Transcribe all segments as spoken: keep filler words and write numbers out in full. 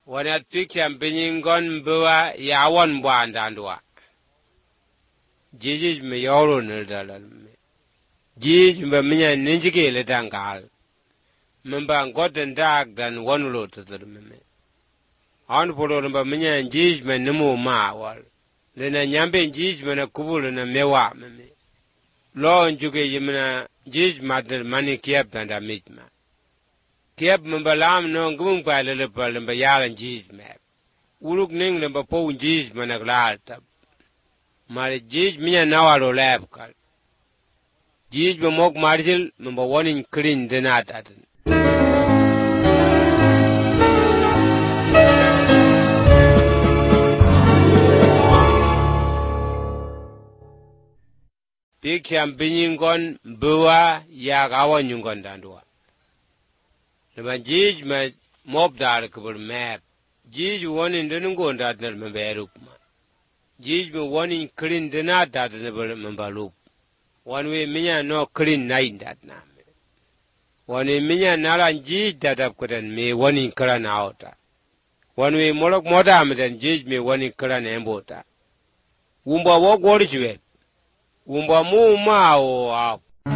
วันนี้พิกษาเป็นยังก่อนบัวยาวันบ้านดันตัวจีจีไม่ยอมรู้นั่นแหละจีจีแบบไม่ยังนิจเกลตังกาลมันบางก็ตันดักดันวันโลดตัวมันอันพอเราแบบไม่ยังจีจีมันนโมมาวอลเลน่ะยังเป็นจีจีมันคุบุลน่ะไม่ว่ามันล้อจุกยี่มันจีจีมาแต่มันนี่เก็บตันดามิดมาเก็บมันบลามน้องกุ้งไปเลยเลยไปเลยไปยาลันจีจีมาอุลุกนิ่งเลยไปพูนจีจีมันนักลาตับมาเลยจีจีมันน่าวาโรแลบกันจีจีมันมกมาร์ซิลมันบอกวันนี้คลีนเดนาตัดพิกษาเป็นยังก่อนบัวยากอาวันยังก่อนดันตัวแล้วมันจีจมันมอบดาร์กบนแมพจีจวันนี้เดินก่อนดันนั้นมันเบรุปมาจีจมันวันนี้คลีนเดนาดันนั้นมันบารุปวันนี้มีอย่างน้อยคลีนไนน์ดันนั้นวันนี้มีอย่างน่ารักจีจดับกันมีวันนี้คลานเอาตาวันนี้มรกมอดามันจีจมีวันนี้คลานเอ็มโบตาวุ้งบ่าวกอริชเววุ้งบ่าวมูมาโออา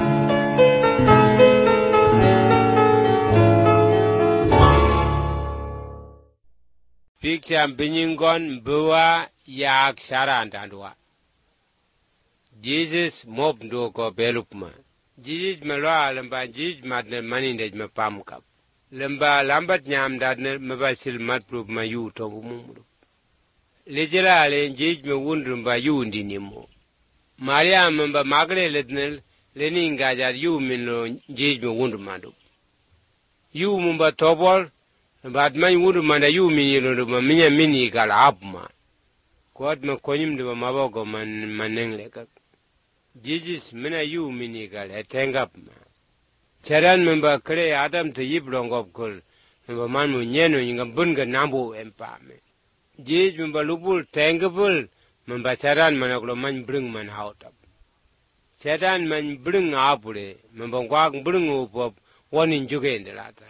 พิกษาเป็นยังก่อนบัวยากสารันตันตัวจีซัสมอบดูก็เบลุปมาจีซัสมาล้อลำบากจีซัสมาเนี่ยมันนี่เด็กมาปั๊มกับลำบากลำบากยามดัดเนี่ยมาบัสิลมัดปลุกมาอยู่ท้องมุมรูเลเจล่าเลนจีซัสมาวุ่นรุมบาอยู่ดินิโมมาริอามันบามาเกลเลตเนลเลนิงกาจาร์อยู่มินโลจีซัสมาวุ่นรุมมาดูอยู่มันบาทอบอลบาดไม่วุ่นรุมมาได้อยู่มินโลดูมามิเนี่ยมินี่กาลอับมาขวดมาคนยิ่มดูมาบอกก็มันมันนั่งเล็กจีซัสมันอายุมินี่กาลเอทังกับมาเชรันมันบาเครย์อาดัมที่ยิบลงกับคนมันบามันมุนเยนยิงกับบุญกับน้ำบูเอ็มปาเมจีซัสมันบาลูบุลแทงกับบุลมันบาเชรันมันก็มันบริงมันหาวตับเชรันมันบริงอาบุเลยมันบางกว่าบริงอุปวันนี้จุกเองเดล่าตา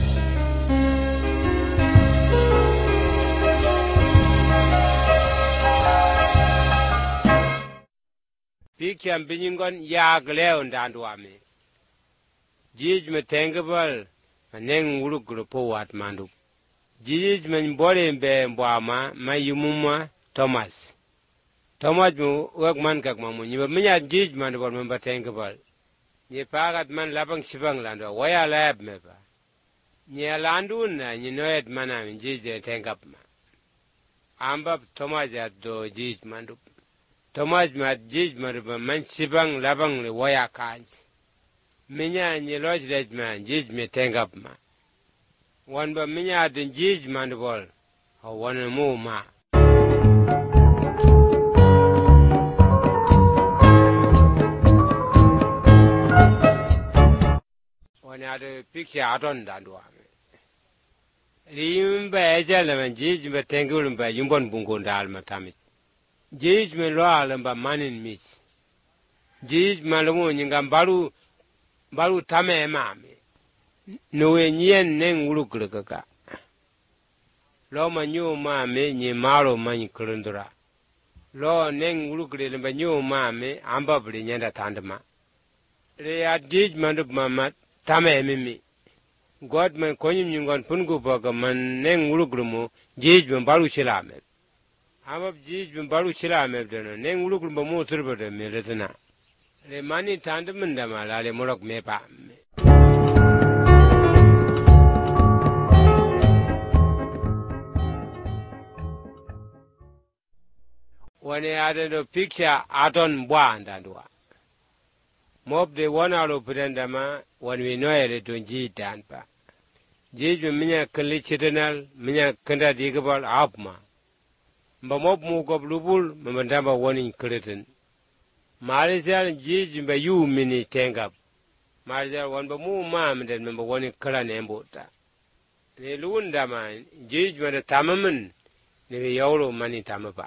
พิกษาเป็นยังก่อนยากแล้วดันตัวมีจีจมันแทงกับบัลมันเองอุลุกรุปวัดมันดูจีจมันบริเวณบัวมาไม่ยุมุมาโทมัสโทมัสมันวักมันกับมันมันยี่มันไม่อยากจีจมันบอลมันบัดแทงกับบัลยี่ปากัดมันลับังชิบังลันดูวายาแลบไม่ปะยี่ลันดูน่ะยี่น้อยมันอ่ะมันจีจแทงกับมันอันแบบโทมัสจะดูจีจมันดูโทมัสมาจีจมารูปมันชิบังลับังเลยวายาคันส์มิญญาณีโลจิเลจมันจีจมีแทงกับมันวันแบบมิญญาณจีจมันบอลเขาวันมูมาวันนี้อาจจะพิกษาอัตอนดันตัวลีมไปเจริญมันจีจมีแทงกุลมไปยุบอนบุงคนดาลมาทำมิจีจมีล้อลมไปมันนิมิสจีจมาลงยิงกันบารูบารูทำเอมามีโนเอเนียนเน่งอุลุกเล็กกะล้อมันยูมามีนี่มาโรมันคลุนตัวละล้อเน่งอุลุกเล็กมันยูมามีอันบับลีเนียนทันต์มาเรียจีจมันรูปมาทำเอมิมีกอดมันคนยิ่งยิ่งกันพุ่งกุปกมันเน่งอุลุกรุมูจีจมันบารูชิลามีอันบับจีจมันบารูชิลามีเดนเน่งอุลุกรุมูมูสุรบดมีเลตนาเรมันนี่ทันต์มันดมาลาเลมรกเมปาวันนี้อาจจะพิกษาอัตอนบ้านดันตัวมอบเดวันอาลูเปรันดามาวันวินอยเลยตุนจีดันปะจีจมันเนี่ยคันลิชิตนัลมันเนี่ยคันดาดีกับบอลอัพมาบ่มอบมูกับลูบุลมันมันทำบ่วันนี้คลิตันมาเลเซียจีจมันยูมินิแทงกับมาเลเซียวันบ่มูมามันเดินมันบ่วันนี้คลาเนมบุตรเนี่ยลุนดามาจีจมันทำมันเนี่ยยาวโรมันนี่ทำปะ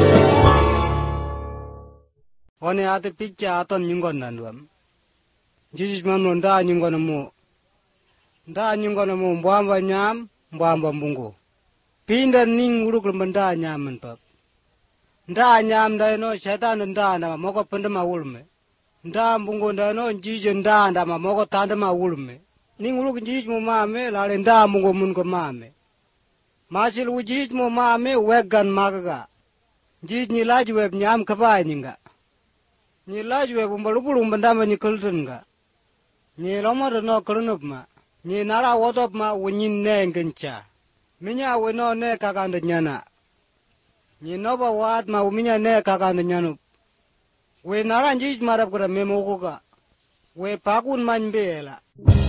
วันนี้อาจจะพิจารณาตอนยุ่งกันนั่นด้วย Jesus mamno nda nyingono mo. Nda nyingono mo mbamba nyam, mbamba mbungo. Pinda ning uruk lembenda nyam menpap. Nda nyam da no setan nda na moko pendema ulme. Nda mbungo nda no Jesus nda nda moko tandema ulme. Ning uruk Jesus mo mame lale nda mbungo mun ko mame. Masil u Jesus mo mame wegan magaga. Jesus ni laju web nyam kabai ninga. Ni laju web umbalupulu mbandama ni kultunga. Ni lomar no kulunup ma. Ni nara wotop ma wunyin ne ngencha. Minya weno ne kakanda nyana. Ni noba wat ma uminya ne kakanda nyanup. We nara Jesus marap kura memokuka. We pakun manbela.